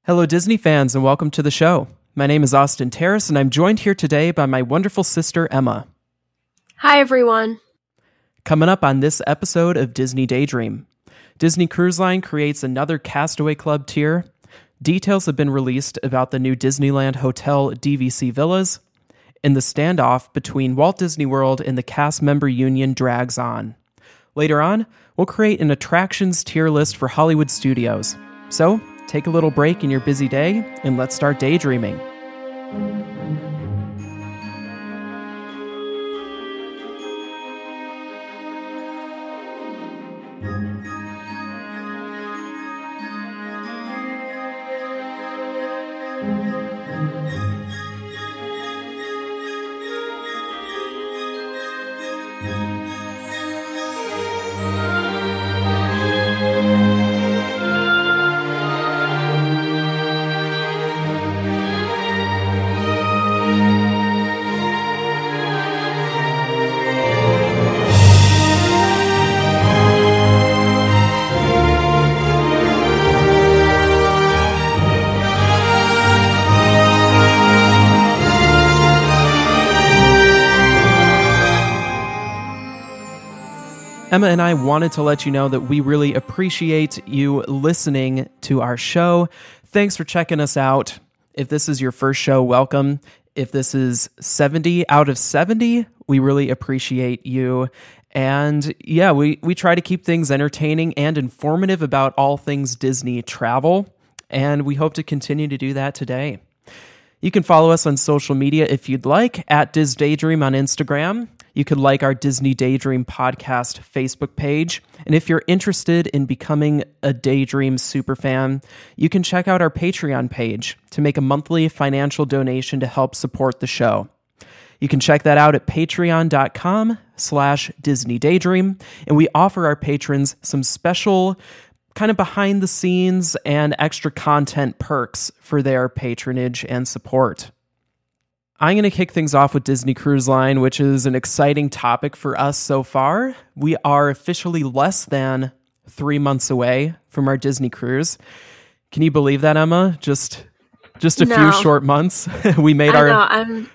Hello, Disney fans, and welcome to the show. My name is Austin Terrace, and I'm joined here today by my wonderful sister, Emma. Hi, everyone. Coming up on this episode of Disney Daydream, Disney Cruise Line creates another Castaway Club tier. Details have been released about the new Disneyland Hotel DVC Villas, and the standoff between Walt Disney World and the cast member union drags on. Later on, we'll create an attractions tier list for Hollywood Studios. So, take a little break in your busy day, and let's start daydreaming. Emma and I wanted to let you know that we really appreciate you listening to our show. Thanks for checking us out. If this is your first show, welcome. If this is 70 out of 70, we really appreciate you. And yeah, we try to keep things entertaining and informative about all things Disney travel, and we hope to continue to do that today. You can follow us on social media if you'd like, at Diz Daydream on Instagram. You could like our Disney Daydream podcast Facebook page. And if you're interested in becoming a Daydream superfan, you can check out our Patreon page to make a monthly financial donation to help support the show. You can check that out at patreon.com/Disney Daydream. And we offer our patrons some special kind of behind the scenes and extra content perks for their patronage and support. I'm going to kick things off with Disney Cruise Line, which is an exciting topic for us so far. We are officially less than 3 months away from our Disney cruise. Can you believe that, Emma? Just a few short months. We made I'm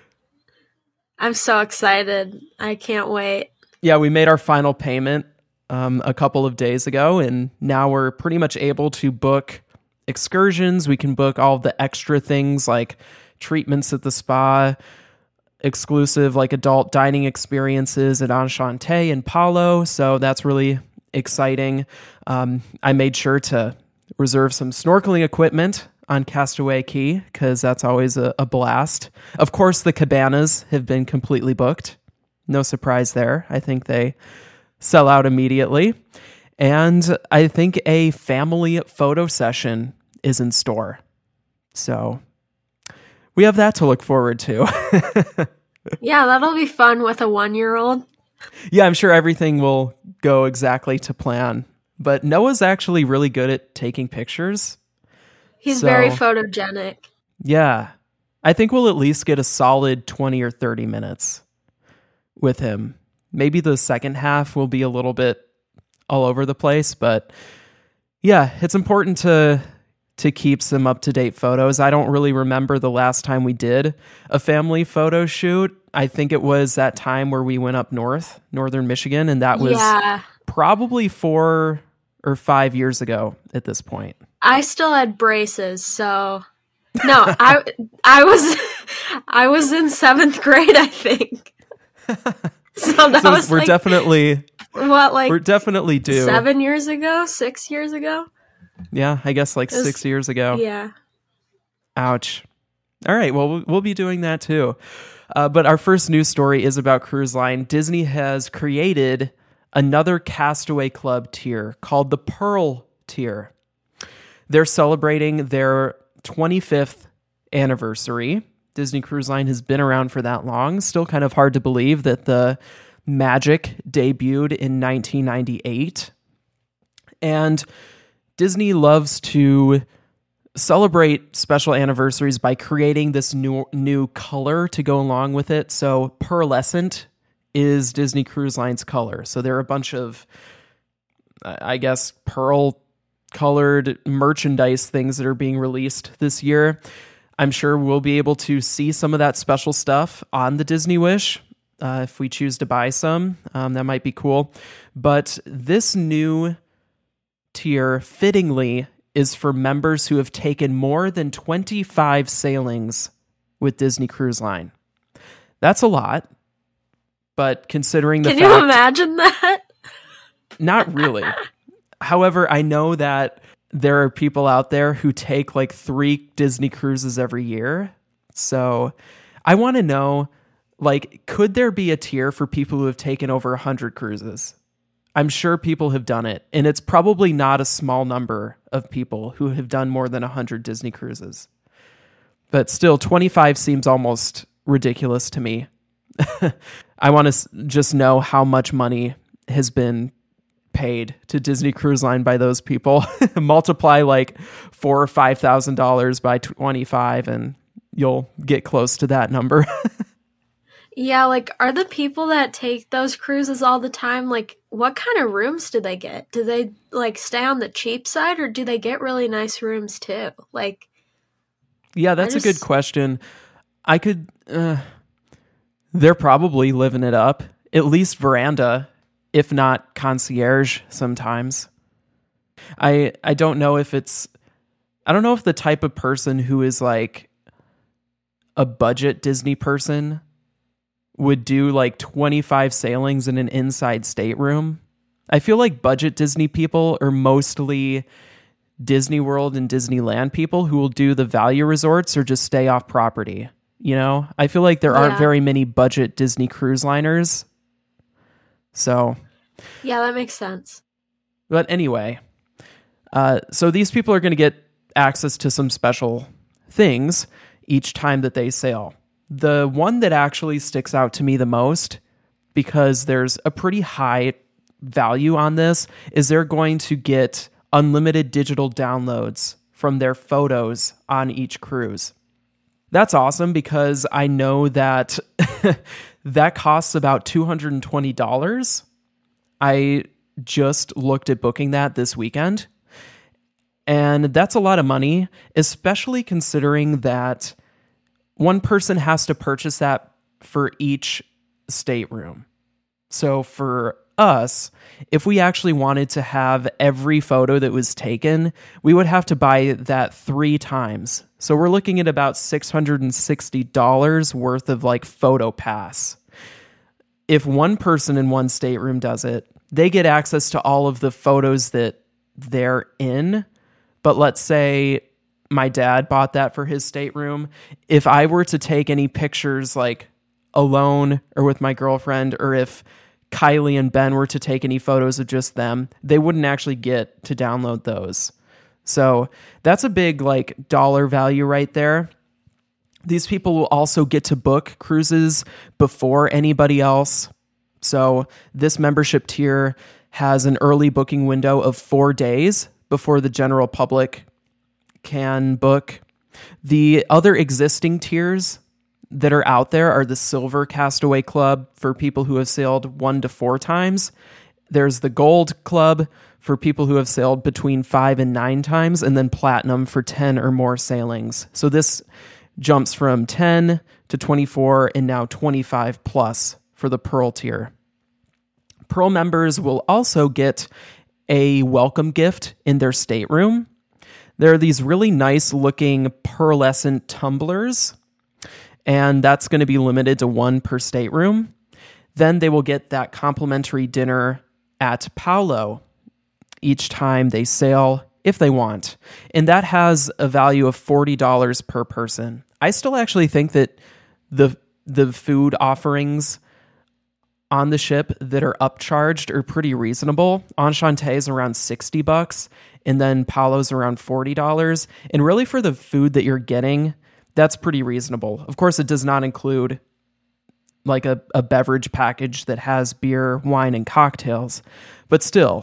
so excited. I can't wait. Yeah, we made our final payment a couple of days ago, and now we're pretty much able to book excursions. We can book all the extra things like treatments at the spa, exclusive like adult dining experiences at Enchante and Palo. So that's really exciting. I made sure to reserve some snorkeling equipment on Castaway Cay because that's always a blast. Of course, the cabanas have been completely booked. No surprise there. I think they sell out immediately. And I think a family photo session is in store. So we have that to look forward to. Yeah, that'll be fun with a 1-year-old. Yeah, I'm sure everything will go exactly to plan. But Noah's actually really good at taking pictures. He's very photogenic. Yeah. I think we'll at least get a solid 20 or 30 minutes with him. Maybe the second half will be a little bit all over the place, but yeah, it's important to keep some up-to-date photos. I don't really remember the last time we did a family photo shoot. I think it was that time where we went up northern Michigan, and that was probably 4 or 5 years ago at this point. I still had braces, so no, I was in 7th grade, I think. So that was we're definitely we're definitely due. 7 years ago, 6 years ago. Yeah, I guess 6 years ago. Yeah. Ouch. All right, well, we'll be doing that too. But our first news story is about Cruise Line. Disney has created another Castaway Club tier called the Pearl tier. They're celebrating their 25th anniversary. Disney Cruise Line has been around for that long. Still kind of hard to believe that the Magic debuted in 1998. And Disney loves to celebrate special anniversaries by creating this new color to go along with it. So pearlescent is Disney Cruise Line's color. So there are a bunch of, I guess, pearl colored merchandise things that are being released this year. I'm sure we'll be able to see some of that special stuff on the Disney Wish if we choose to buy some. That might be cool. But this new tier, fittingly, is for members who have taken more than 25 sailings with Disney Cruise Line. That's a lot, but considering the Can fact... you imagine that? Not really. However, I know that there are people out there who take like 3 Disney cruises every year. So I want to know, like, could there be a tier for people who have taken over 100 cruises? I'm sure people have done it, and it's probably not a small number of people who have done more than 100 Disney cruises. But still, 25 seems almost ridiculous to me. I want to just know how much money has been paid to Disney Cruise Line by those people. Multiply like $4,000 or $5,000 by 25, and you'll get close to that number. Yeah, like, are the people that take those cruises all the time, like, what kind of rooms do they get? Do they, like, stay on the cheap side, or do they get really nice rooms, too? Like... Yeah, that's a good question. I could... they're probably living it up. At least veranda, if not concierge sometimes. I don't know if it's... I don't know if the type of person who is, like, a budget Disney person would do like 25 sailings in an inside stateroom. I feel like budget Disney people are mostly Disney World and Disneyland people who will do the value resorts or just stay off property. You know, I feel like there aren't very many budget Disney cruise liners. So, yeah, that makes sense. But anyway, so these people are going to get access to some special things each time that they sail. The one that actually sticks out to me the most, because there's a pretty high value on this, is they're going to get unlimited digital downloads from their photos on each cruise. That's awesome, because I know that that costs about $220. I just looked at booking that this weekend, and that's a lot of money, especially considering that one person has to purchase that for each stateroom. So for us, if we actually wanted to have every photo that was taken, we would have to buy that 3 times. So we're looking at about $660 worth of like photo pass. If one person in one stateroom does it, they get access to all of the photos that they're in. But let's say my dad bought that for his stateroom. If I were to take any pictures like alone or with my girlfriend, or if Kylie and Ben were to take any photos of just them, they wouldn't actually get to download those. So that's a big like dollar value right there. These people will also get to book cruises before anybody else. So this membership tier has an early booking window of 4 days before the general public can book. The other existing tiers that are out there are the Silver Castaway Club for people who have sailed 1 to 4 times. There's the Gold Club for people who have sailed between 5 and 9 times, and then Platinum for 10 or more sailings. So this jumps from 10 to 24 and now 25 plus for the Pearl tier. Pearl members will also get a welcome gift in their stateroom. There are these really nice looking pearlescent tumblers, and that's going to be limited to 1 per stateroom. Then they will get that complimentary dinner at Paulo each time they sail, if they want. And that has a value of $40 per person. I still actually think that the food offerings on the ship that are upcharged are pretty reasonable. Enchante is around $60, and then Paulo's around $40. And really for the food that you're getting, that's pretty reasonable. Of course, it does not include like a beverage package that has beer, wine, and cocktails. But still,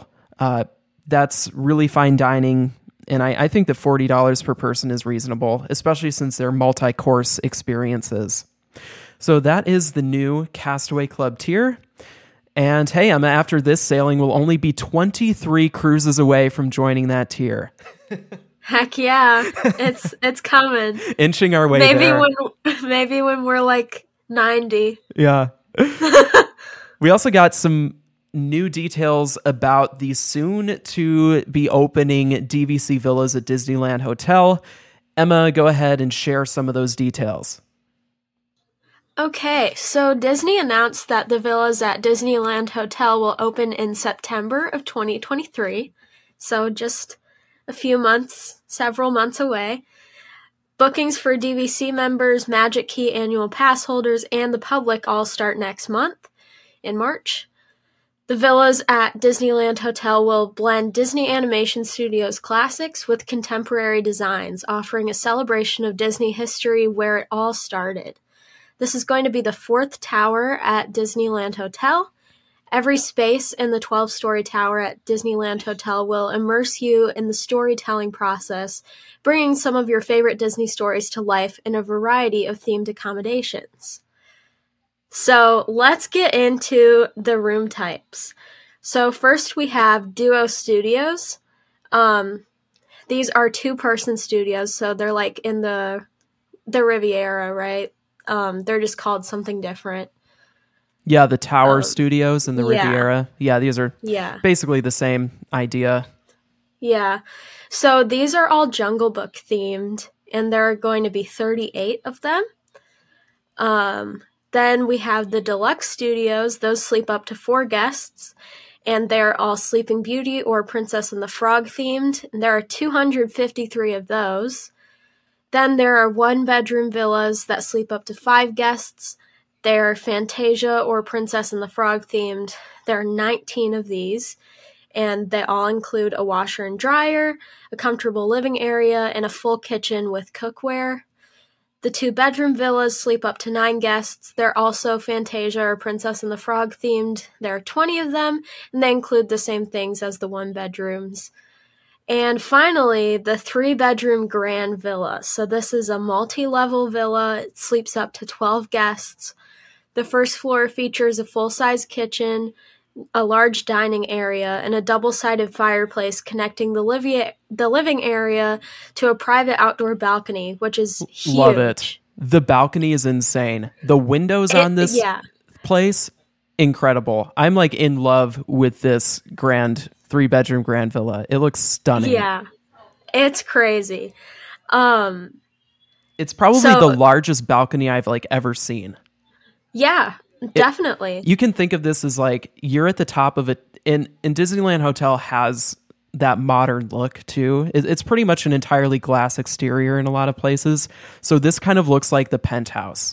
that's really fine dining. And I think that $40 per person is reasonable, especially since they're multi-course experiences. So that is the new Castaway Club tier. And hey, Emma, after this sailing, we'll only be 23 cruises away from joining that tier. Heck yeah, it's coming. Inching our way there. Maybe when we're like 90. Yeah. We also got some new details about the soon to be opening DVC villas at Disneyland Hotel. Emma, go ahead and share some of those details. Okay, so Disney announced that the villas at Disneyland Hotel will open in September of 2023. So just a few months, several months away. Bookings for DVC members, Magic Key annual pass holders, and the public all start next month in March. The villas at Disneyland Hotel will blend Disney Animation Studios classics with contemporary designs, offering a celebration of Disney history where it all started. This is going to be the 4th tower at Disneyland Hotel. Every space in the 12-story tower at Disneyland Hotel will immerse you in the storytelling process, bringing some of your favorite Disney stories to life in a variety of themed accommodations. So let's get into the room types. So first we have Duo Studios. These are 2-person studios, so they're like in the Riviera, right? They're just called something different. Yeah, the Tower Studios and the Riviera. Yeah, these are basically the same idea. Yeah. So these are all Jungle Book themed, and there are going to be 38 of them. Then we have the Deluxe Studios. Those sleep up to 4 guests, and they're all Sleeping Beauty or Princess and the Frog themed. And there are 253 of those. Then there are 1-bedroom villas that sleep up to 5 guests. They're Fantasia or Princess and the Frog themed. There are 19 of these, and they all include a washer and dryer, a comfortable living area, and a full kitchen with cookware. The 2-bedroom villas sleep up to 9 guests. They're also Fantasia or Princess and the Frog themed. There are 20 of them, and they include the same things as the 1-bedrooms. And finally, the 3-bedroom Grand Villa. So this is a multi-level villa. It sleeps up to 12 guests. The first floor features a full-size kitchen, a large dining area, and a double-sided fireplace connecting the living area to a private outdoor balcony, which is huge. Love it. The balcony is insane. The windows on this place, incredible. I'm like in love with this 3-bedroom Grand Villa. It looks stunning. Yeah, it's crazy. It's probably the largest balcony I've like ever seen. Yeah, definitely. You can think of this as like you're at the top of it. And Disneyland Hotel has that modern look too. It's pretty much an entirely glass exterior in a lot of places. So this kind of looks like the penthouse.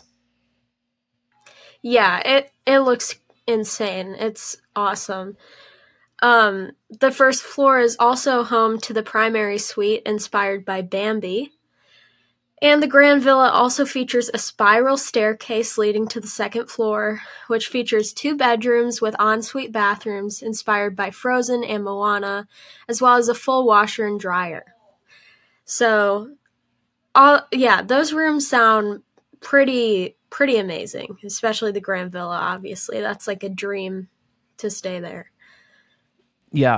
Yeah, it looks insane. It's awesome. The first floor is also home to the primary suite inspired by Bambi. And the Grand Villa also features a spiral staircase leading to the second floor, which features 2 bedrooms with ensuite bathrooms inspired by Frozen and Moana, as well as a full washer and dryer. So, those rooms sound pretty amazing, especially the Grand Villa, obviously. That's like a dream to stay there. Yeah.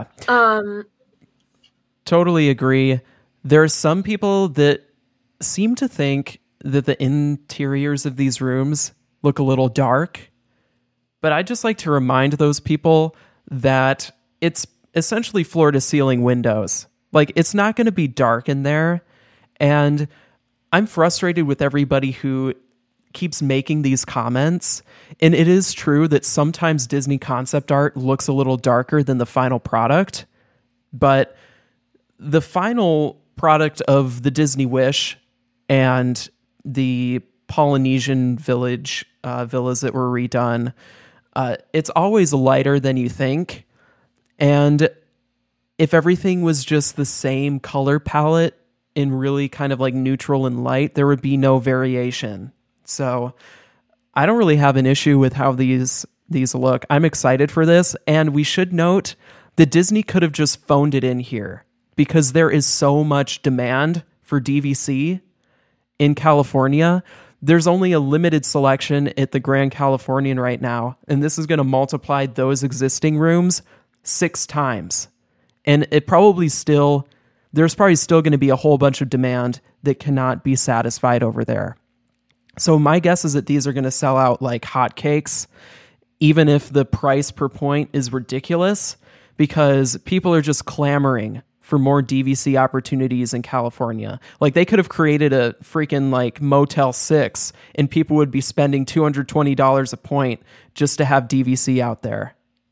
Totally agree. There are some people that seem to think that the interiors of these rooms look a little dark, but I just like to remind those people that it's essentially floor to ceiling windows. Like, it's not going to be dark in there, and I'm frustrated with everybody who keeps making these comments, and it is true that sometimes Disney concept art looks a little darker than the final product, but the final product of the Disney Wish and the Polynesian village villas that were redone, it's always lighter than you think. And if everything was just the same color palette in really kind of like neutral and light, there would be no variation. So I don't really have an issue with how these look. I'm excited for this. And we should note that Disney could have just phoned it in here because there is so much demand for DVC in California there's only a limited selection at the Grand Californian right now, and this is going to multiply those existing rooms 6 times. And there's probably still going to be a whole bunch of demand that cannot be satisfied over there. So my guess is that these are going to sell out like hotcakes, even if the price per point is ridiculous, because people are just clamoring for more DVC opportunities in California. Like, they could have created a freaking like Motel 6 and people would be spending $220 a point just to have DVC out there.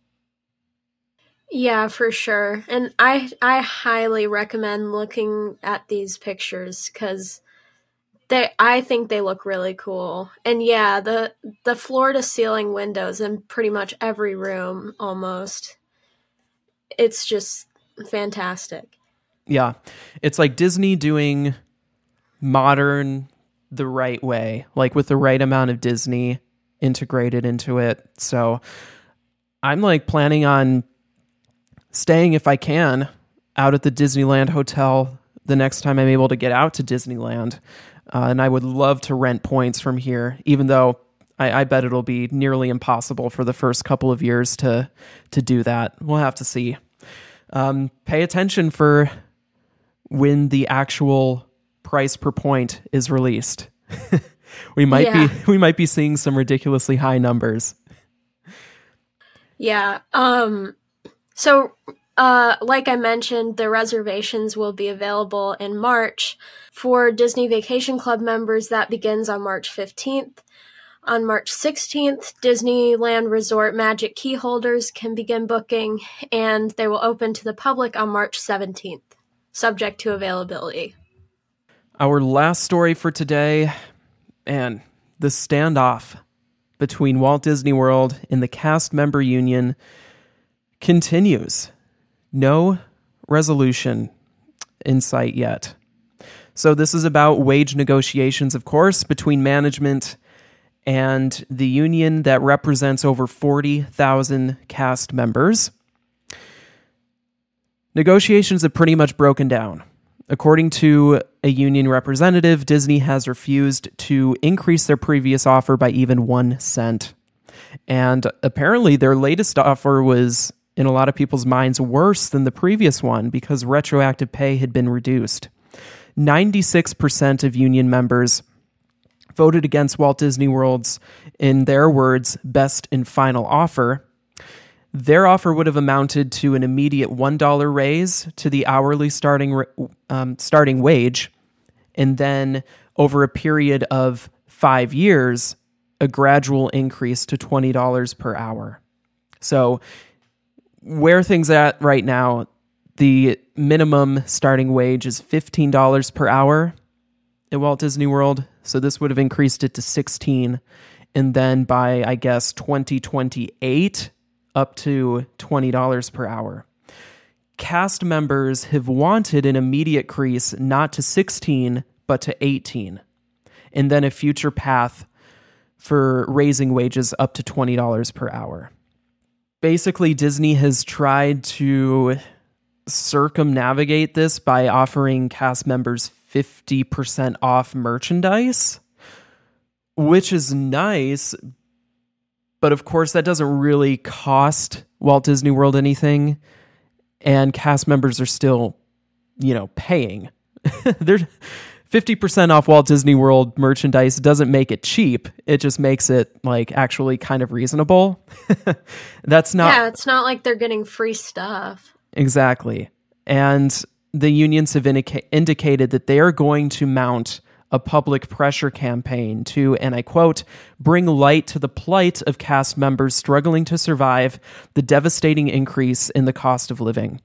Yeah, for sure. And I highly recommend looking at these pictures because I think they look really cool. And yeah, the floor to ceiling windows in pretty much every room almost. It's just fantastic. Yeah. It's like Disney doing modern the right way, like with the right amount of Disney integrated into it. So I'm like planning on staying, if I can, out at the Disneyland Hotel the next time I'm able to get out to Disneyland. And I would love to rent points from here, even though I bet it'll be nearly impossible for the first couple of years to do that. We'll have to see. Pay attention for when the actual price per point is released. we might be seeing some ridiculously high numbers. Yeah. So, like I mentioned, the reservations will be available in March. For Disney Vacation Club members, that begins on March 15th. On March 16th, Disneyland Resort Magic Key holders can begin booking, and they will open to the public on March 17th, subject to availability. Our last story for today, and the standoff between Walt Disney World and the cast member union continues. No resolution in sight yet. So this is about wage negotiations, of course, between management and the union that represents over 40,000 cast members. Negotiations have pretty much broken down. According to a union representative, Disney has refused to increase their previous offer by even 1 cent. And apparently their latest offer was, in a lot of people's minds, worse than the previous one because retroactive pay had been reduced. 96% of union members voted against Walt Disney World's, in their words, best and final offer. Their offer would have amounted to an immediate $1 raise to the hourly starting wage, and then over a period of 5 years, a gradual increase to $20 per hour. So where things at right now, the minimum starting wage is $15 per hour at Walt Disney World. So this would have increased it to $16. And then by, I guess, 2028, up to $20 per hour. Cast members have wanted an immediate increase not to 16, but to 18. And then a future path for raising wages up to $20 per hour. Basically, Disney has tried to circumnavigate this by offering cast members 50% off merchandise, which is nice, but of course that doesn't really cost Walt Disney World anything, and cast members are still, paying. They're 50% off Walt Disney World merchandise doesn't make it cheap. It just makes it actually kind of reasonable. It's not like they're getting free stuff. Exactly. And the unions have indicated that they are going to mount a public pressure campaign to, and I quote, bring light to the plight of cast members struggling to survive the devastating increase in the cost of living.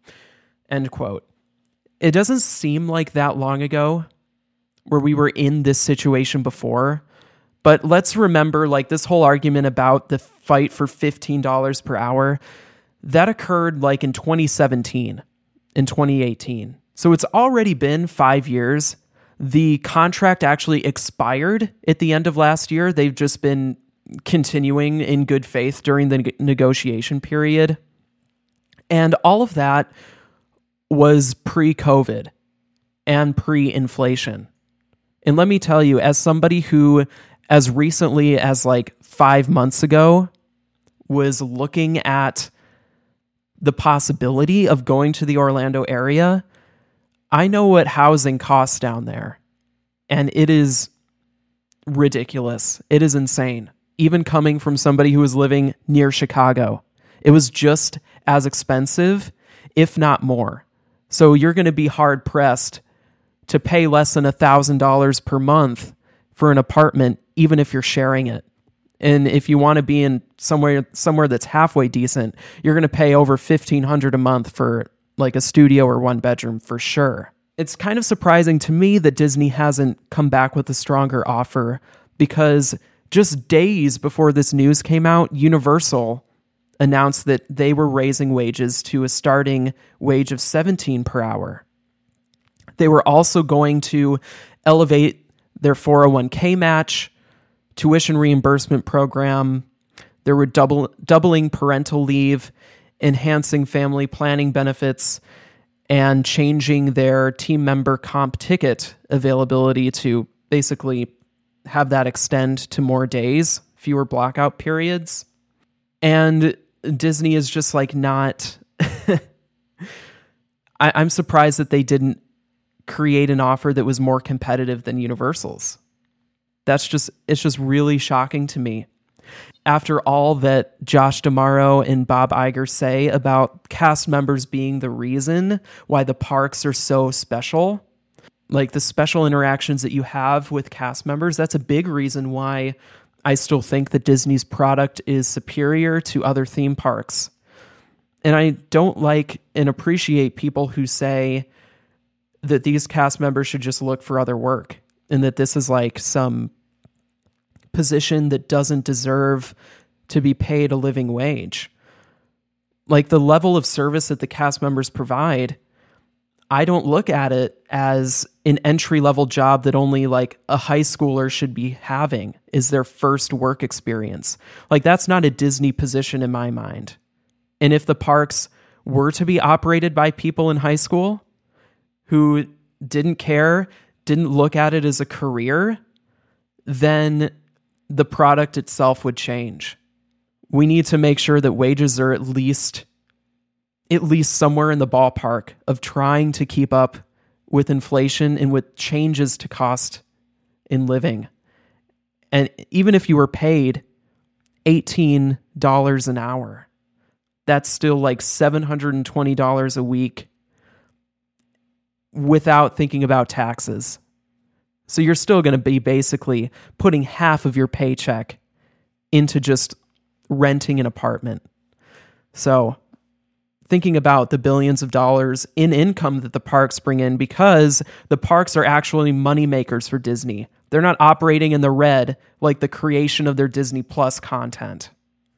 End quote. It doesn't seem like that long ago where we were in this situation before, but let's remember this whole argument about the fight for $15 per hour, that occurred in 2017, in 2018. So it's already been 5 years. The contract actually expired at the end of last year. They've just been continuing in good faith during the negotiation period. And all of that was pre-COVID and pre-inflation. And let me tell you, as somebody who, as recently as like 5 months ago, was looking at the possibility of going to the Orlando area, I know what housing costs down there. And it is ridiculous. It is insane. Even coming from somebody who was living near Chicago, it was just as expensive, if not more. So you're going to be hard pressed to pay less than $1,000 per month for an apartment, even if you're sharing it. And if you want to be in somewhere that's halfway decent, you're going to pay over $1,500 a month for like a studio or one bedroom for sure. It's kind of surprising to me that Disney hasn't come back with a stronger offer, because just days before this news came out, Universal announced that they were raising wages to a starting wage of $17 per hour. They were also going to elevate their 401k match, tuition reimbursement program. They were doubling parental leave, enhancing family planning benefits, and changing their team member comp ticket availability to basically have that extend to more days, fewer blackout periods. And Disney is just like not... I'm surprised that they didn't create an offer that was more competitive than Universal's. It's just really shocking to me. After all that Josh D'Amaro and Bob Iger say about cast members being the reason why the parks are so special, like the special interactions that you have with cast members, that's a big reason why I still think that Disney's product is superior to other theme parks. And I don't like and appreciate people who say that these cast members should just look for other work and that this is like some position that doesn't deserve to be paid a living wage. Like the level of service that the cast members provide, I don't look at it as an entry-level job that only like a high schooler should be having is their first work experience. Like that's not a Disney position in my mind. And if the parks were to be operated by people in high school who didn't care, didn't look at it as a career, then the product itself would change. We need to make sure that wages are at least somewhere in the ballpark of trying to keep up with inflation and with changes to cost in living. And even if you were paid $18 an hour, that's still like $720 a week without thinking about taxes. So you're still going to be basically putting half of your paycheck into just renting an apartment. So thinking about the billions of dollars in income that the parks bring in, because the parks are actually money makers for Disney. They're not operating in the red like the creation of their Disney Plus content.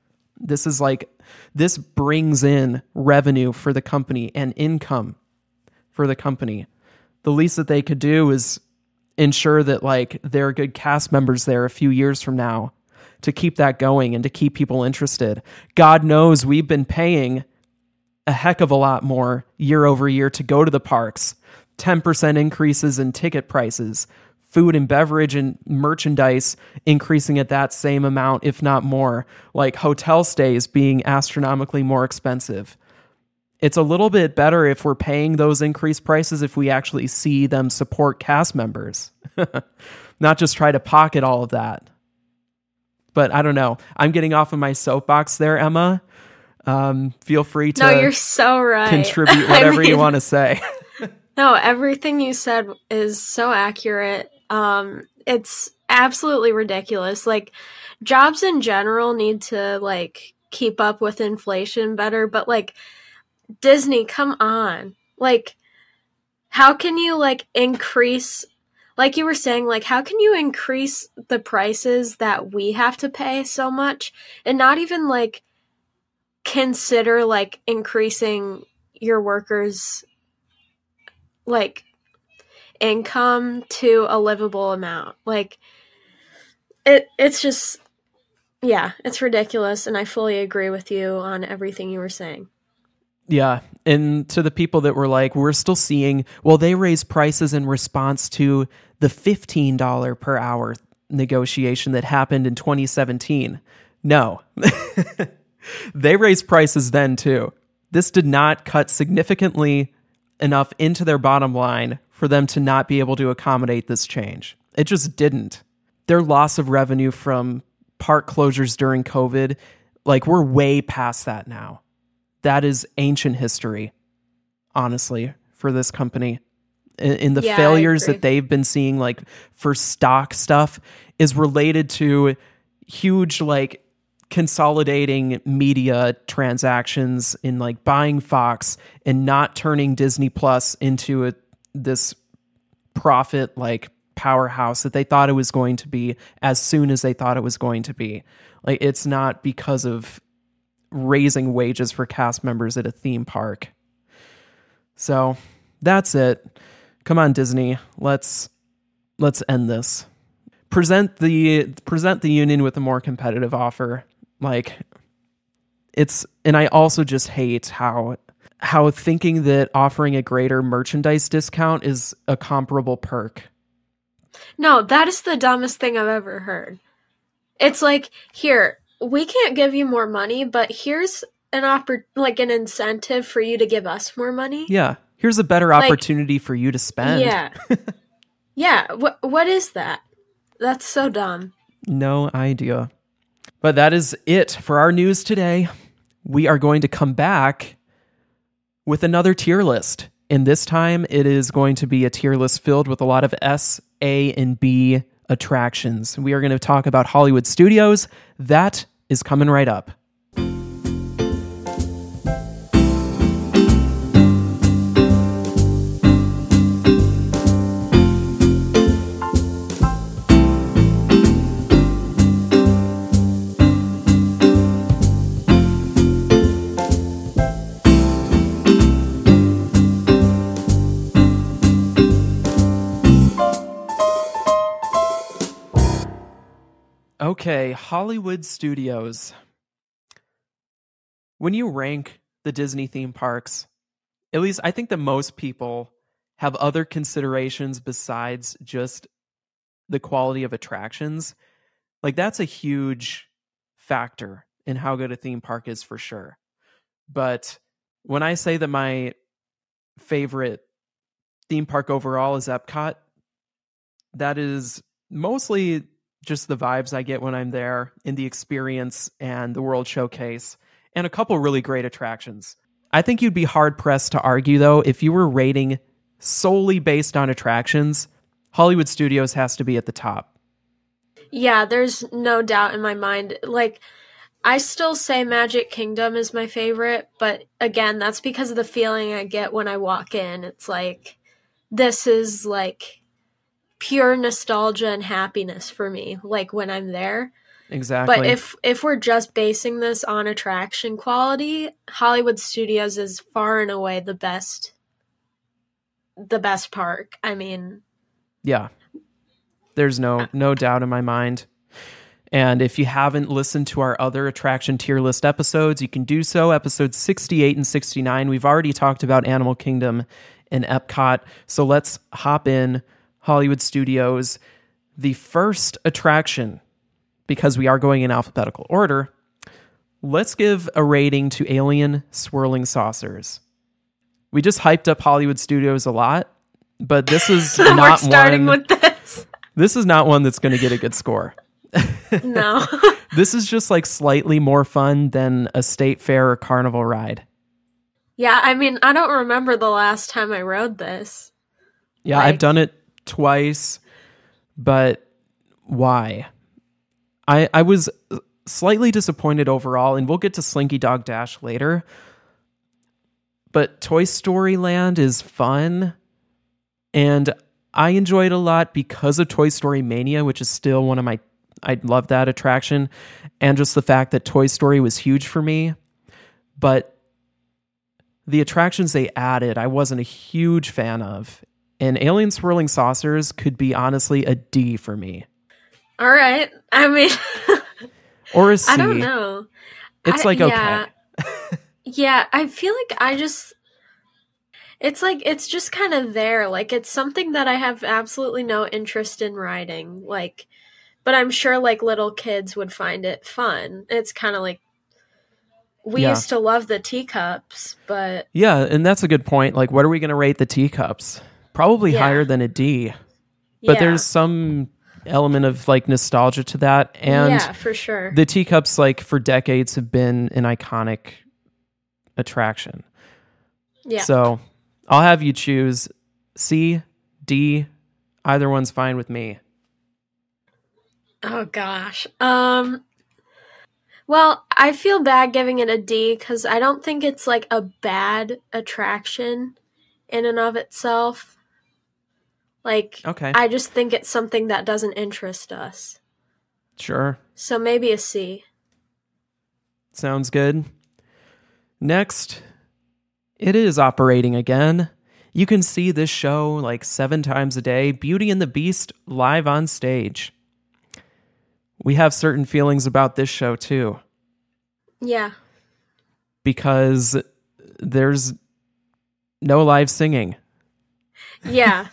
This brings in revenue for the company and income for the company. The least that they could do is ensure that like there are good cast members there a few years from now to keep that going and to keep people interested. God knows we've been paying a heck of a lot more year over year to go to the parks. 10% increases in ticket prices, food and beverage and merchandise increasing at that same amount, if not more, like hotel stays being astronomically more expensive. It's a little bit better if we're paying those increased prices if we actually see them support cast members, not just try to pocket all of that. But I don't know. I'm getting off of my soapbox there, Emma. Feel free to you're so right. Contribute whatever you want to say. No, everything you said is so accurate. It's absolutely ridiculous. Like, jobs in general need to like keep up with inflation better, but like Disney, come on. Like, how can you like increase, like you were saying, like how can you increase the prices that we have to pay so much and not even like consider like increasing your workers' like income to a livable amount? Like it's just, yeah, it's ridiculous, and I fully agree with you on everything you were saying. Yeah, And to the people that were like, we're still seeing, well, they raised prices in response to the $15 per hour negotiation that happened in 2017. No, they raised prices then too. This did not cut significantly enough into their bottom line for them to not be able to accommodate this change. It just didn't. Their loss of revenue from park closures during COVID, like, we're way past that now. That is ancient history, honestly, for this company. In the failures that they've been seeing, like, for stock stuff, is related to huge, like, consolidating media transactions in, like, buying Fox and not turning Disney Plus into this profit, like, powerhouse that they thought it was going to be as soon as they thought it was going to be. Like, it's not because of raising wages for cast members at a theme park. So that's it. Come on, Disney. Let's end this. Present the union with a more competitive offer. Like, it's, and I also just hate how thinking that offering a greater merchandise discount is a comparable perk. No, that is the dumbest thing I've ever heard. It's like, here, we can't give you more money, but here's an incentive for you to give us more money. Yeah, here's a better opportunity for you to spend. Yeah, yeah. What is that? That's so dumb. No idea. But that is it for our news today. We are going to come back with another tier list, and this time it is going to be a tier list filled with a lot of S, A, and B attractions. We are going to talk about Hollywood Studios. That is coming right up. Okay, Hollywood Studios. When you rank the Disney theme parks, at least I think that most people have other considerations besides just the quality of attractions. Like, that's a huge factor in how good a theme park is, for sure. But when I say that my favorite theme park overall is Epcot, that is mostly just the vibes I get when I'm there, in the experience and the World Showcase, and a couple really great attractions. I think you'd be hard-pressed to argue, though, if you were rating solely based on attractions, Hollywood Studios has to be at the top. Yeah, there's no doubt in my mind. Like, I still say Magic Kingdom is my favorite, but again, that's because of the feeling I get when I walk in. It's like, this is like pure nostalgia and happiness for me, like, when I'm there. Exactly. But if we're just basing this on attraction quality, Hollywood Studios is far and away the best park. I mean, yeah, there's no doubt in my mind. And if you haven't listened to our other attraction tier list episodes, you can do so. Episodes 68 and 69. We've already talked about Animal Kingdom and Epcot. So let's hop in. Hollywood Studios, the first attraction, because we are going in alphabetical order, let's give a rating to Alien Swirling Saucers. We just hyped up Hollywood Studios a lot, but this is not We're starting one. With this. This is not one that's going to get a good score. No. This is just like slightly more fun than a state fair or carnival ride. Yeah, I mean, I don't remember the last time I rode this. Yeah, I've done it twice, but why? I was slightly disappointed overall, and we'll get to Slinky Dog Dash later, but Toy Story Land is fun, and I enjoy it a lot because of Toy Story Mania, which is still one of my, I love that attraction, and just the fact that Toy Story was huge for me. But the attractions they added, I wasn't a huge fan of. And Alien Swirling Saucers could be honestly a D for me. All right. I mean, or a C. I don't know. It's okay. Yeah, I feel like I just It's like it's just kind of there. Like it's something that I have absolutely no interest in writing. Like, but I'm sure like little kids would find it fun. It's kind of like we Yeah. used to love the teacups, but Yeah, and that's a good point. Like, what are we going to rate the teacups? Probably yeah. higher than a D. But Yeah. there's some element of like nostalgia to that. And Yeah, for sure. the teacups, like for decades, have been an iconic attraction. Yeah. So I'll have you choose C, D. Either one's fine with me. Oh gosh. Well, I feel bad giving it a D because I don't think it's like a bad attraction in and of itself. Like, Okay. I just think it's something that doesn't interest us. Sure. So maybe a C. Sounds good. Next, it is operating again. You can see this show like 7 times a day. Beauty and the Beast live on stage. We have certain feelings about this show too, Yeah. because there's no live singing. Yeah.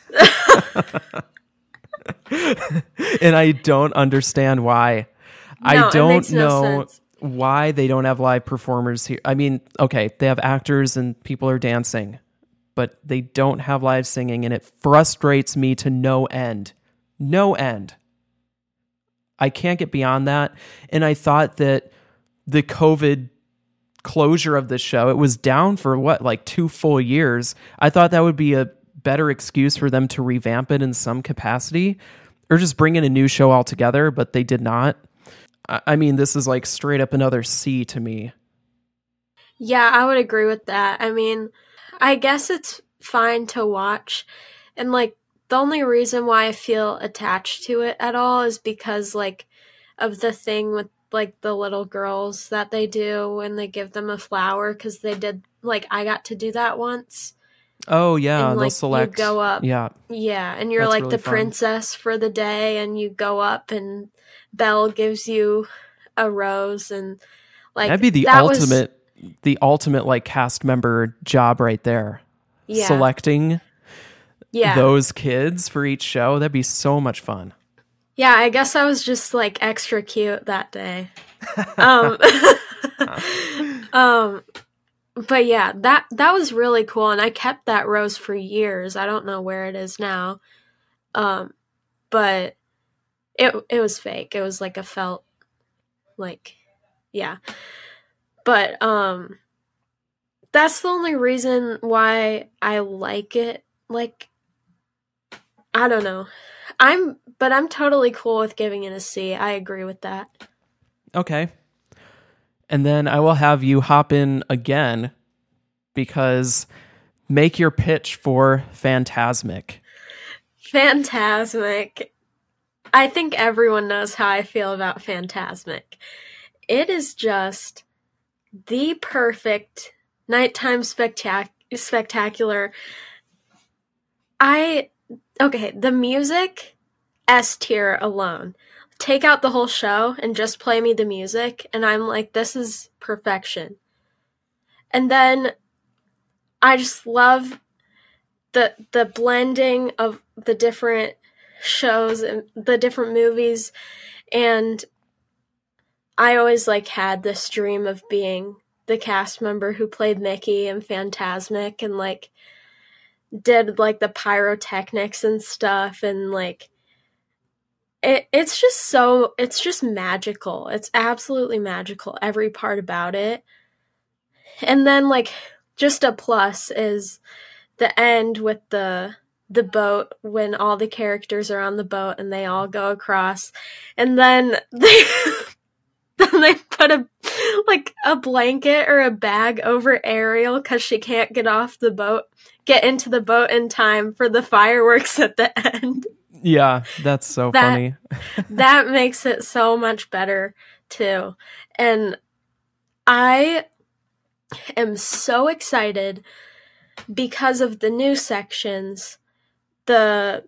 And I don't understand why. No, I it don't makes no know sense. why they don't have live performers here. I mean, okay, they have actors and people are dancing, but they don't have live singing, and it frustrates me to no end. No end. I can't get beyond that. And I thought that the COVID closure of the show, it was down for what, like 2 full years. I thought that would be a better excuse for them to revamp it in some capacity or just bring in a new show altogether, but they did not. I mean, this is like straight up another C to me. Yeah, I would agree with that. I mean, I guess it's fine to watch. And like the only reason why I feel attached to it at all is because like of the thing with like the little girls that they do when they give them a flower because they did like I got to do that once. Oh yeah, And they'll like select. you go up. Yeah, Yeah, and you're that's like really the fun. princess for the day and you go up and Belle gives you a rose and like That'd be the that was ultimate like cast member job right there. yeah. Selecting Yeah. those kids for each show. That'd be so much fun. Yeah, I guess I was just like extra cute that day. um, but yeah, that was really cool, and I kept that rose for years. I don't know where it is now, but it was fake. It was like a felt, like, yeah. But that's the only reason why I like it. Like, I don't know. I'm totally cool with giving it a C. I agree with that. Okay. And then I will have you hop in again because make your pitch for Phantasmic. Phantasmic. I think everyone knows how I feel about Phantasmic. It is just the perfect nighttime spectacular. Okay, the music, S tier alone. Take out the whole show and just play me the music, and I'm like, this is perfection. And then I just love the blending of the different shows and the different movies, and I always like had this dream of being the cast member who played Mickey in Phantasmic and like did like the pyrotechnics and stuff, and like it's just magical. It's absolutely magical, every part about it. And then like just a plus is the end with the boat, when all the characters are on the boat and they all go across, and then they then they put a blanket or a bag over Ariel because she can't get into the boat in time for the fireworks at the end. Yeah, that's so funny. That makes it so much better too. And I am so excited because of the new sections. The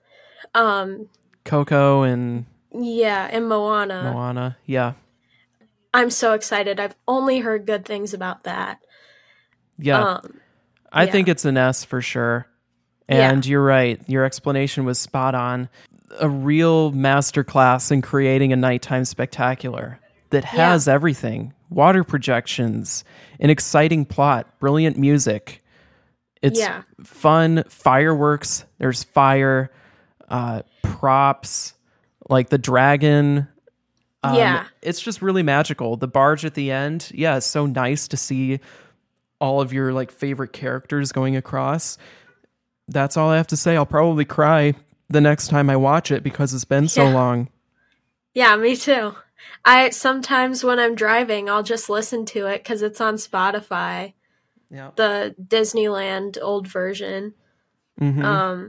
Coco and and Moana. Yeah. I'm so excited. I've only heard good things about that. Yeah. I think it's an S for sure. And you're right. Your explanation was spot on. A real masterclass in creating a nighttime spectacular that has everything. Water projections, an exciting plot, brilliant music. It's fun, fireworks, there's fire, props, like the dragon. It's just really magical. The barge at the end, it's so nice to see all of your like favorite characters going across. That's all I have to say. I'll probably cry the next time I watch it because it's been so long. Yeah, me too. I sometimes when I'm driving, I'll just listen to it because it's on Spotify. Yeah, the Disneyland old version. Mm-hmm.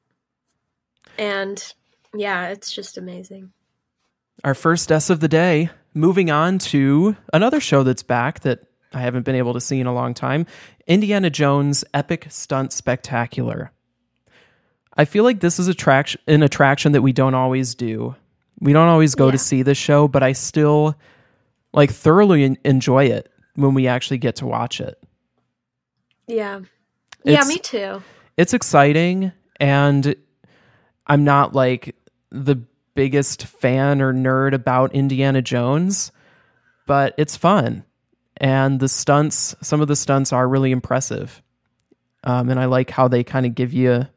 And yeah, it's just amazing. Our first S of the day. Moving on to another show that's back that I haven't been able to see in a long time. Indiana Jones Epic Stunt Spectacular. I feel like this is an attraction that we don't always do. We don't always go to see this show, but I still like thoroughly enjoy it when we actually get to watch it. Yeah. Yeah, me too. It's exciting, and I'm not like the biggest fan or nerd about Indiana Jones, but it's fun. And the stunts, some of the stunts are really impressive. And I like how they kind of give you a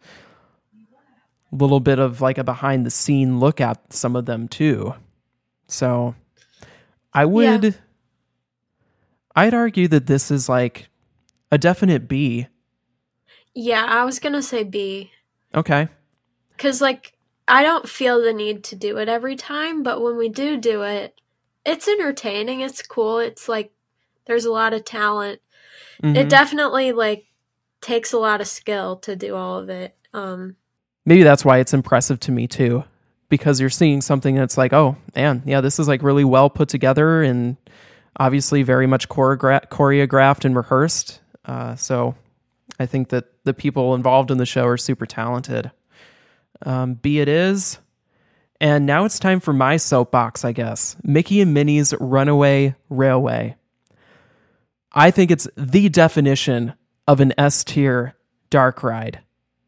little bit of like a behind the scene look at some of them too. So I'd argue that this is like a definite B. Yeah, I was going to say B. Okay. 'Cause like, I don't feel the need to do it every time, but when we do it, it's entertaining. It's cool. It's like, there's a lot of talent. Mm-hmm. It definitely like takes a lot of skill to do all of it. Maybe that's why it's impressive to me too, because you're seeing something that's like, oh man, yeah, this is like really well put together and obviously very much choreographed and rehearsed. So I think that the people involved in the show are super talented. B it is. And now it's time for my soapbox, I guess. Mickey and Minnie's Runaway Railway. I think it's the definition of an S-tier dark ride.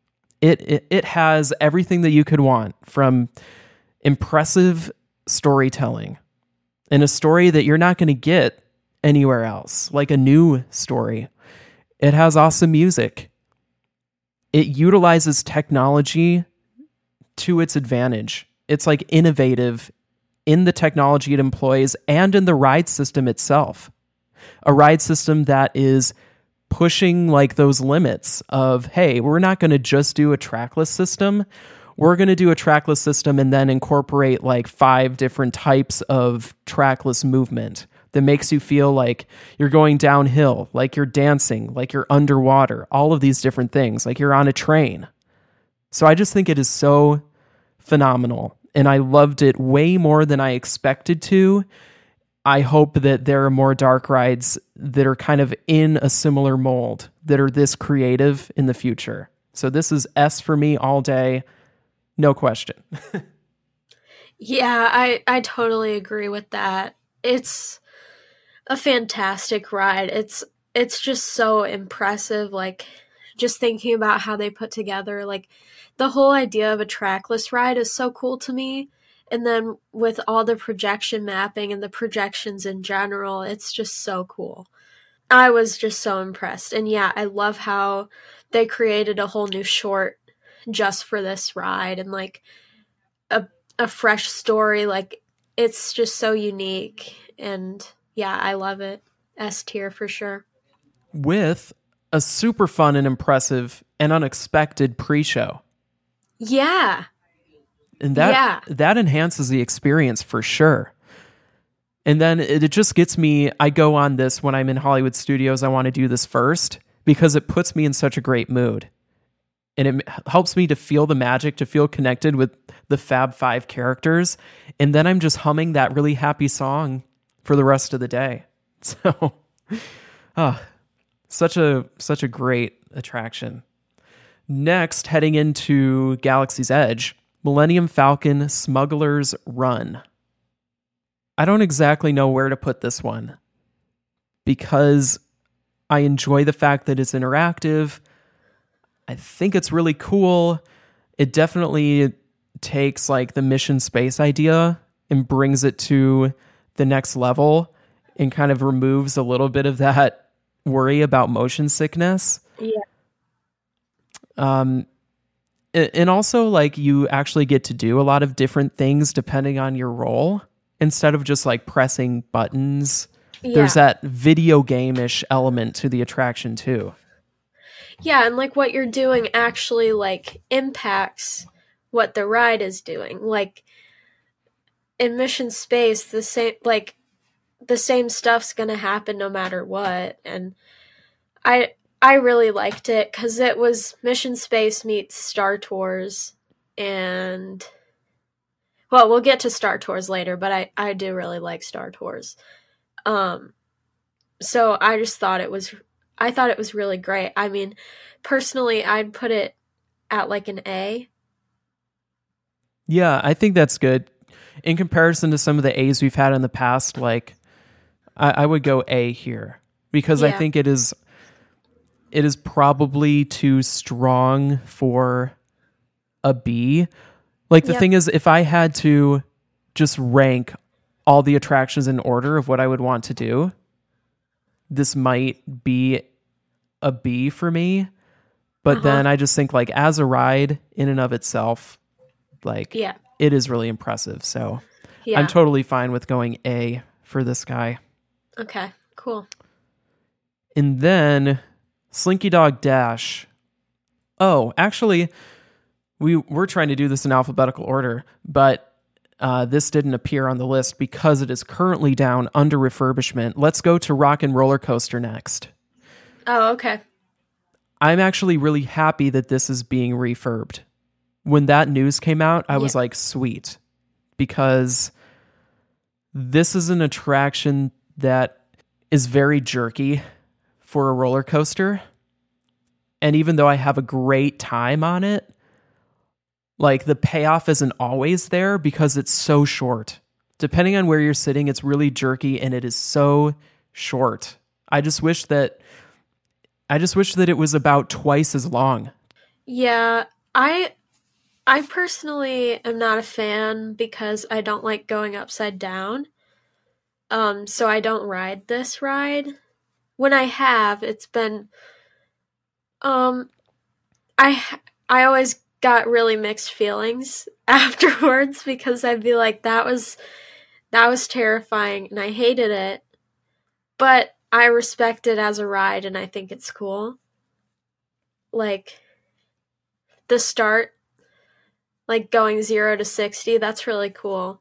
It has everything that you could want, from impressive storytelling and a story that you're not going to get anywhere else, like a new story. It has awesome music. It utilizes technology to its advantage. It's like innovative in the technology it employs and in the ride system itself. A ride system that is pushing like those limits of, hey, we're not going to just do a trackless system. We're going to do a trackless system and then incorporate like 5 different types of trackless movement that makes you feel like you're going downhill, like you're dancing, like you're underwater, all of these different things, like you're on a train. So I just think it is so phenomenal, and I loved it way more than I expected to. I hope that there are more dark rides that are kind of in a similar mold that are this creative in the future. So this is S for me all day. No question. Yeah, I totally agree with that. It's a fantastic ride. It's just so impressive. Like, just thinking about how they put together, like, the whole idea of a trackless ride is so cool to me. And then with all the projection mapping and the projections in general, it's just so cool. I was just so impressed. And yeah, I love how they created a whole new short just for this ride, and like a fresh story. Like, it's just so unique. And yeah, I love it. S tier for sure. With a super fun and impressive and unexpected pre-show. Yeah. And that enhances the experience for sure. And then it just gets me, I go on this when I'm in Hollywood Studios, I want to do this first because it puts me in such a great mood. And it helps me to feel the magic, to feel connected with the Fab Five characters. And then I'm just humming that really happy song for the rest of the day. So, such a great attraction. Next, heading into Galaxy's Edge, Millennium Falcon Smuggler's Run. I don't exactly know where to put this one because I enjoy the fact that it's interactive. I think it's really cool. It definitely takes like the mission space idea and brings it to the next level and kind of removes a little bit of that worry about motion sickness. Yeah. And also like you actually get to do a lot of different things depending on your role instead of just like pressing buttons. Yeah. There's that video game-ish element to the attraction too. Yeah, and like what you're doing actually like impacts what the ride is doing. Like in Mission Space, the same stuff's gonna happen no matter what. And I really liked it because it was Mission Space meets Star Tours, and well, we'll get to Star Tours later, but I do really like Star Tours. So I just thought it was really great. I mean, personally, I'd put it at like an A. Yeah, I think that's good. In comparison to some of the A's we've had in the past, like I would go A here because I think it is probably too strong for a B. Like the thing is, if I had to just rank all the attractions in order of what I would want to do, this might be a B for me. But then I just think like as a ride in and of itself, like it is really impressive. So I'm totally fine with going A for this guy. Okay, cool. And then Slinky Dog Dash. Oh, actually, we were trying to do this in alphabetical order, but this didn't appear on the list because it is currently down under refurbishment. Let's go to Rock and Roller Coaster next. Oh, okay. I'm actually really happy that this is being refurbed. When that news came out, I was like, sweet. Because this is an attraction that is very jerky for a roller coaster. And even though I have a great time on it, like the payoff isn't always there because it's so short. Depending on where you're sitting, it's really jerky and it is so short. I just wish that it was about twice as long. Yeah, I personally am not a fan because I don't like going upside down. So I don't ride this ride. When I have, it's been I always got really mixed feelings afterwards because I'd be like, that was terrifying and I hated it. But I respect it as a ride and I think it's cool. Like the start, like going 0 to 60, that's really cool.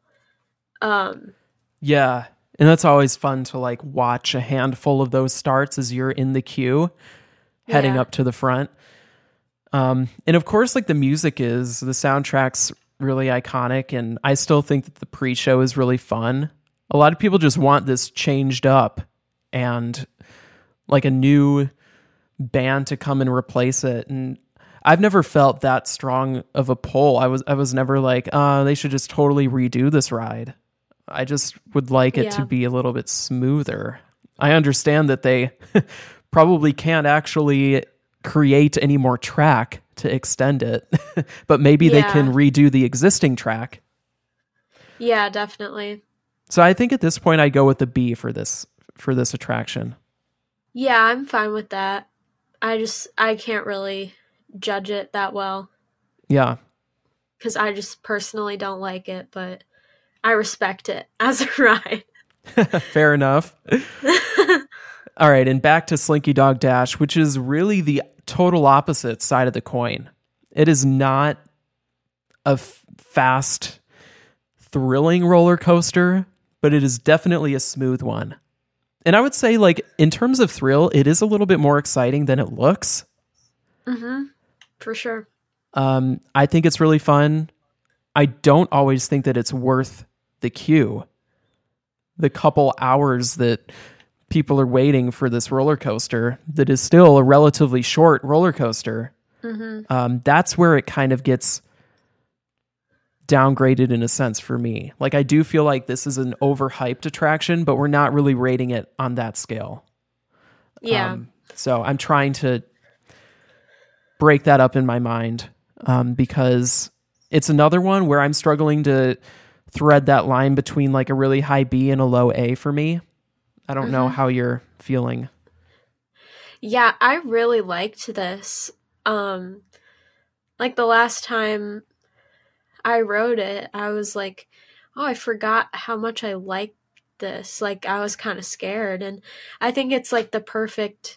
Yeah. And that's always fun to like watch a handful of those starts as you're in the queue heading up to the front. And of course, like the soundtrack's really iconic, and I still think that the pre-show is really fun. A lot of people just want this changed up and like a new band to come and replace it. And I've never felt that strong of a pull. I was never like, they should just totally redo this ride. I just would like it to be a little bit smoother. I understand that they probably can't actually create any more track to extend it, but maybe they can redo the existing track. Yeah, definitely. So I think at this point I go with the B for this attraction. Yeah, I'm fine with that. I can't really judge it that well. Yeah. Because I just personally don't like it, but I respect it as a ride. Fair enough. All right, and back to Slinky Dog Dash, which is really the total opposite side of the coin. It is not a fast, thrilling roller coaster, but it is definitely a smooth one. And I would say, like, in terms of thrill, it is a little bit more exciting than it looks. Mm-hmm. For sure. I think it's really fun. I don't always think that it's worth the queue. The couple hours that people are waiting for this roller coaster that is still a relatively short roller coaster. Mm-hmm. That's where it kind of gets downgraded in a sense for me. Like, I do feel like this is an overhyped attraction, but we're not really rating it on that scale. Yeah. So I'm trying to break that up in my mind because it's another one where I'm struggling to thread that line between like a really high B and a low A for me. I don't know how you're feeling. Yeah, I really liked this. Like the last time I wrote it, I was like, oh, I forgot how much I liked this. Like I was kind of scared, and I think it's like the perfect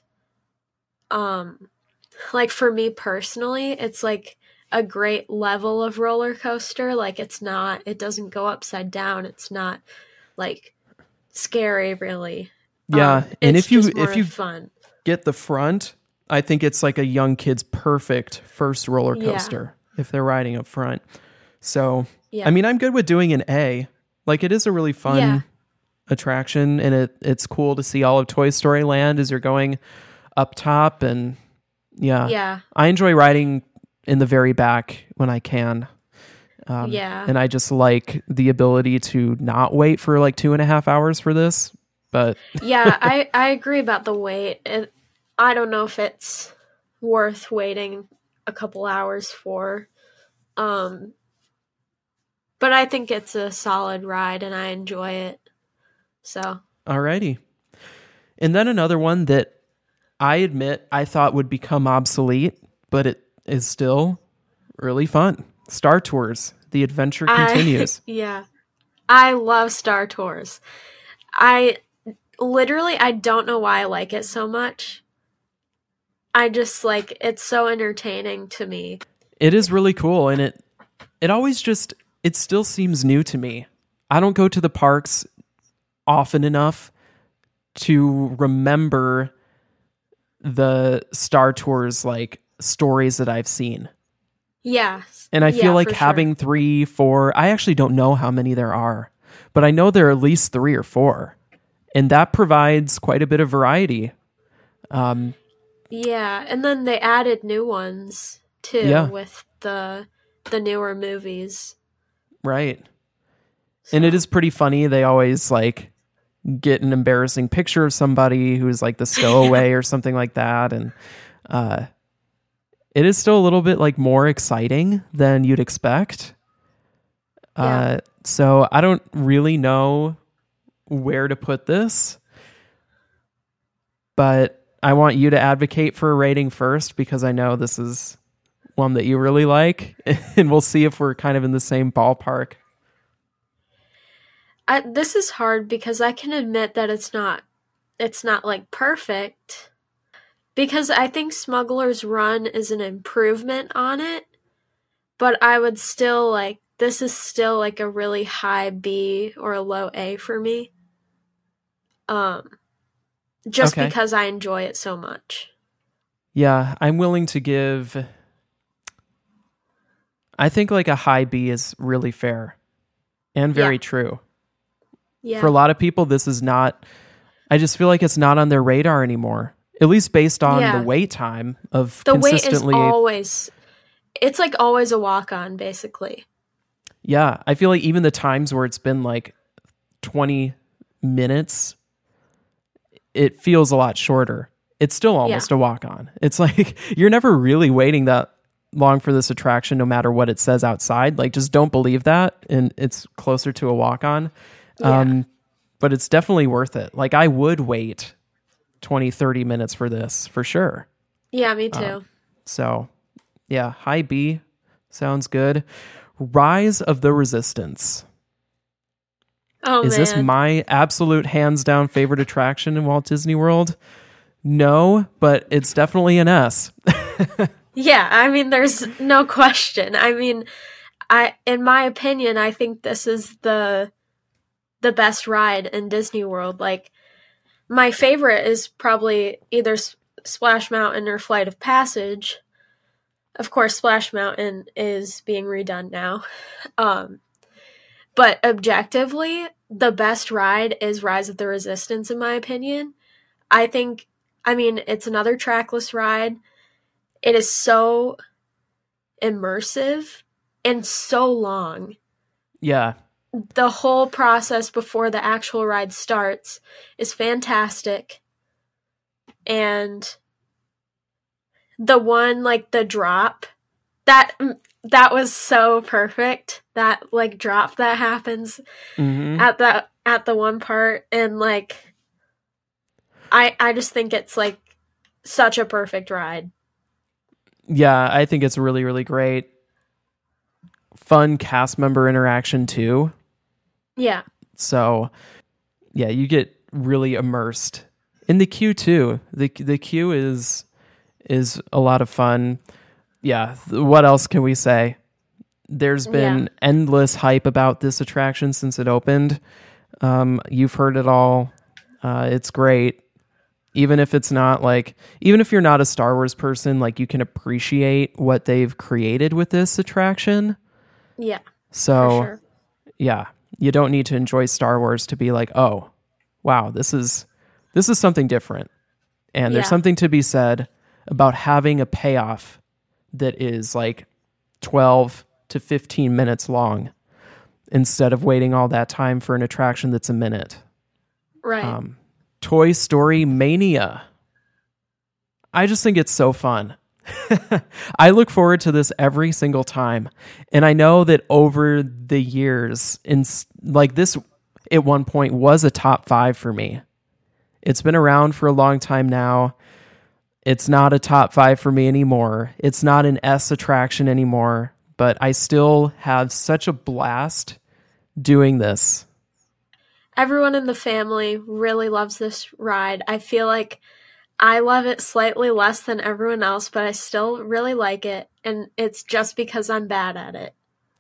like for me personally, it's like a great level of roller coaster. Like it doesn't go upside down. It's not like scary really. Yeah, and It's if you just more fun. get the front, I think it's like a young kid's perfect first roller coaster if they're riding up front. So, Yeah. I mean, I'm good with doing an A. Like it is a really fun attraction, and it's cool to see all of Toy Story Land as you're going up top, and Yeah. I enjoy riding in the very back when I can. And I just like the ability to not wait for like 2.5 hours for this. But Yeah, I agree about the wait. I don't know if it's worth waiting a couple hours for. But I think it's a solid ride and I enjoy it. So, alrighty. And then another one that I admit I thought would become obsolete, but it is still really fun. Star Tours, the adventure continues. Yeah. I love Star Tours. I don't know why I like it so much. I just like it's so entertaining to me. It is really cool, and it always just it still seems new to me. I don't go to the parks often enough to remember the Star Tours like stories that I've seen. Yeah. And I feel like for having sure. 3, 4, I actually don't know how many there are, but I know there are at least 3 or 4. And that provides quite a bit of variety. Yeah, and then they added new ones too with the newer movies. Right. So. And it is pretty funny. They always like get an embarrassing picture of somebody who's like the stowaway or something like that. And it is still a little bit like more exciting than you'd expect. So I don't really know where to put this, but I want you to advocate for a rating first because I know this is one that you really like, and we'll see if we're kind of in the same ballpark. This is hard because I can admit that it's not like perfect because I think Smuggler's Run is an improvement on it, but I would still like this is still like a really high B or a low A for me. Just because I enjoy it so much. Yeah, I'm willing to give, I think like a high B is really fair and very true. Yeah. For a lot of people, this is not, I just feel like it's not on their radar anymore. At least based on the wait time of the consistently. Wait is always, it's like always a walk-on, basically. Yeah, I feel like even the times where it's been like 20 minutes, it feels a lot shorter. It's still almost a walk-on. It's like you're never really waiting that long for this attraction no matter what it says outside. Like just don't believe that, and it's closer to a walk-on. But it's definitely worth it. Like I would wait 20, 30 minutes for this for sure. Yeah, me too. So yeah, high B sounds good. Rise of the Resistance. Oh, Is this my absolute hands down favorite attraction in Walt Disney World? No, but it's definitely an S. Yeah, I mean, there's no question. I mean, in my opinion, I think this is the best ride in Disney World. Like, my favorite is probably either Splash Mountain or Flight of Passage. Of course, Splash Mountain is being redone now. But objectively, the best ride is Rise of the Resistance, in my opinion. I mean, it's another trackless ride. It is so immersive and so long. Yeah. The whole process before the actual ride starts is fantastic. And the one, like, the drop, that was so perfect. That, like, drop that happens at the one part, and, like, I just think it's, like, such a perfect ride. Yeah, I think it's really, really great. Fun cast member interaction too. Yeah. So, yeah, you get really immersed in the queue too. The queue is a lot of fun. Yeah, what else can we say? There's been endless hype about this attraction since it opened. You've heard it all. It's great. Even if it's not like, even if you're not a Star Wars person, like, you can appreciate what they've created with this attraction. Yeah. So, for sure. Yeah, you don't need to enjoy Star Wars to be like, oh, wow, this is something different. And there's something to be said about having a payoff that is like 12 to 15 minutes long instead of waiting all that time for an attraction that's a minute. Right. Toy Story Mania. I just think it's so fun. I look forward to this every single time. And I know that over the years, like, this at one point was a top 5 for me. It's been around for a long time now. It's not a top 5 for me anymore. It's not an S attraction anymore, but I still have such a blast doing this. Everyone in the family really loves this ride. I feel like I love it slightly less than everyone else, but I still really like it, and it's just because I'm bad at it.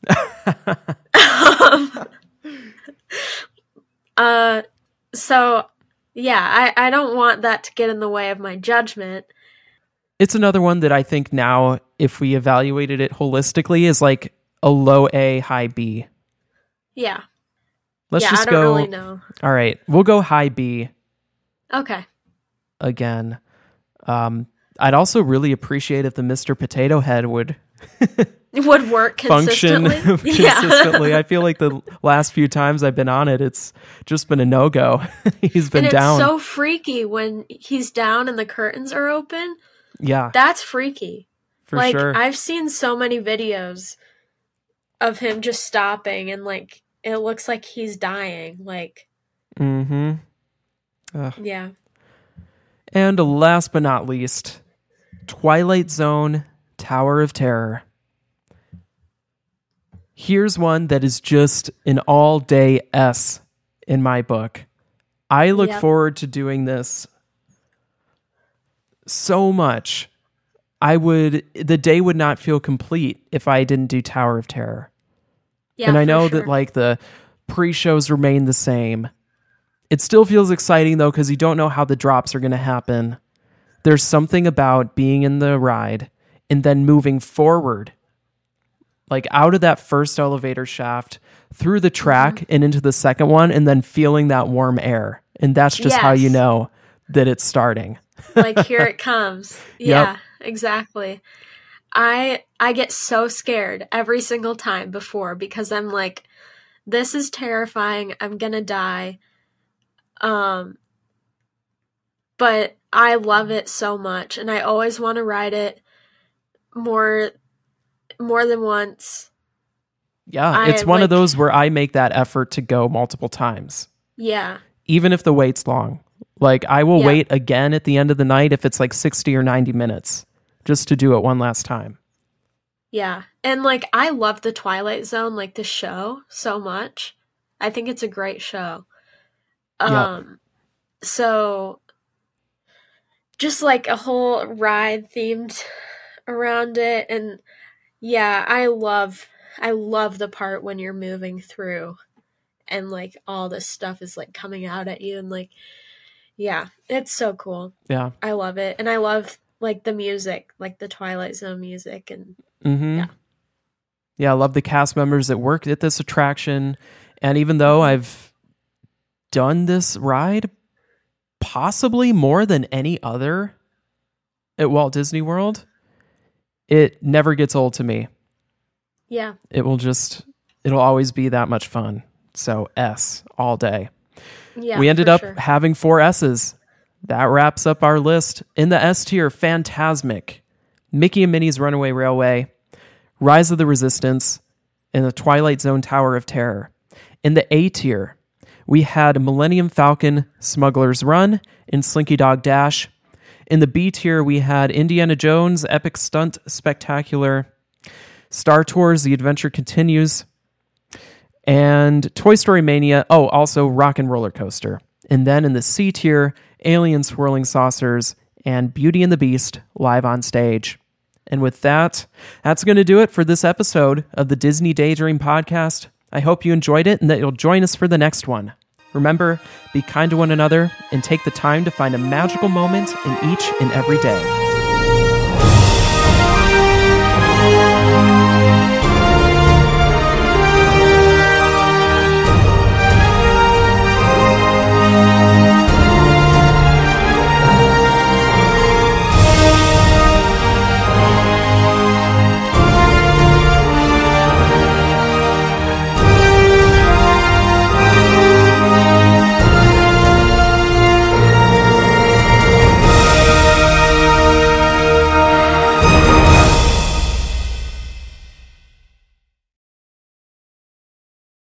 So, yeah, I don't want that to get in the way of my judgment. It's another one that I think now, if we evaluated it holistically, is like a low A, high B. Yeah. Let's just I don't really know. All right, we'll go high B. Okay. Again. I'd also really appreciate if the Mr. Potato Head would work consistently. Function consistently. I feel like the last few times I've been on it, it's just been a no-go. He's been down. It's so freaky when he's down and the curtains are open. Yeah. That's freaky. For sure. I've seen so many videos of him just stopping, and, like, it looks like he's dying. Like, yeah. And last but not least, Twilight Zone Tower of Terror. Here's one that is just an all-day S in my book. I look forward to doing this so much. The day would not feel complete if I didn't do Tower of Terror. Yeah, and I know that, like, the pre-shows remain the same. It still feels exciting, though, because you don't know how the drops are going to happen. There's something about being in the ride and then moving forward, like out of that first elevator shaft, through the track and into the second one, and then feeling that warm air. And that's just how you know that it's starting. Like, here it comes. Yeah, exactly. I get so scared every single time before, because I'm like, this is terrifying. I'm going to die. But I love it so much, and I always want to ride it more than once. Yeah, it's one of those where I make that effort to go multiple times. Yeah. Even if the wait's long. Like, I will wait again at the end of the night if it's like 60 or 90 minutes just to do it one last time. Yeah. And, like, I love the Twilight Zone, like, the show, so much. I think it's a great show. So just, like, a whole ride themed around it. And yeah, I love the part when you're moving through and, like, all this stuff is, like, coming out at you, and, like, yeah, it's so cool. Yeah. I love it. And I love, like, the music, like the Twilight Zone music, and yeah, I love the cast members that work at this attraction. And even though I've done this ride possibly more than any other at Walt Disney World, it never gets old to me. Yeah. It'll always be that much fun. So S all day. Yeah, we ended up having 4 S's. That wraps up our list. In the S tier, Fantasmic. Mickey and Minnie's Runaway Railway, Rise of the Resistance, and the Twilight Zone Tower of Terror. In the A tier, we had Millennium Falcon, Smuggler's Run, and Slinky Dog Dash. In the B tier, we had Indiana Jones, Epic Stunt Spectacular, Star Tours, The Adventure Continues, and Toy Story Mania. Oh, also Rock and Roller Coaster. And then in the C tier, Alien Swirling Saucers and Beauty and the Beast live on stage. And with that, that's going to do it for this episode of the Disney Daydream Podcast. I hope you enjoyed it and that you'll join us for the next one. Remember, be kind to one another and take the time to find a magical moment in each and every day.